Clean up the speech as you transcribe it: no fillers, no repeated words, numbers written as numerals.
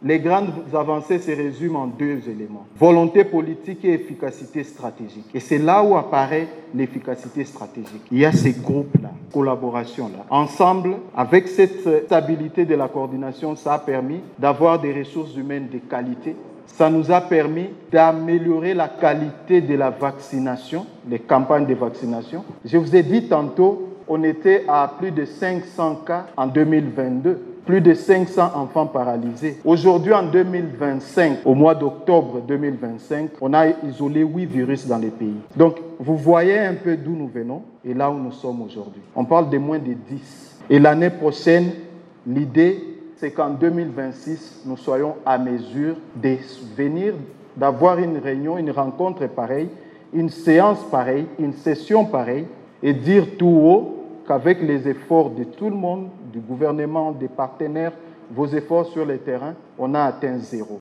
les grandes avancées se résument en deux éléments. Volonté politique et efficacité stratégique. Et c'est là où apparaît l'efficacité stratégique. Il y a ces groupes-là, collaboration-là. Ensemble, avec cette stabilité de la coordination, ça a permis d'avoir des ressources humaines de qualité. Ça nous a permis d'améliorer la qualité de la vaccination, les campagnes de vaccination. Je vous ai dit tantôt, on était à plus de 500 cas en 2022. Plus de 500 enfants paralysés. Aujourd'hui, en 2025, au mois d'octobre 2025, on a isolé 8 virus dans les pays. Donc, vous voyez un peu d'où nous venons et là où nous sommes aujourd'hui. On parle de moins de 10. Et l'année prochaine, l'idée, c'est qu'en 2026, nous soyons à mesure de venir, d'avoir une réunion, une rencontre pareille, une séance pareille, une session pareille, et dire tout haut qu'avec les efforts de tout le monde, du gouvernement, des partenaires, vos efforts sur le terrain, on a atteint 0.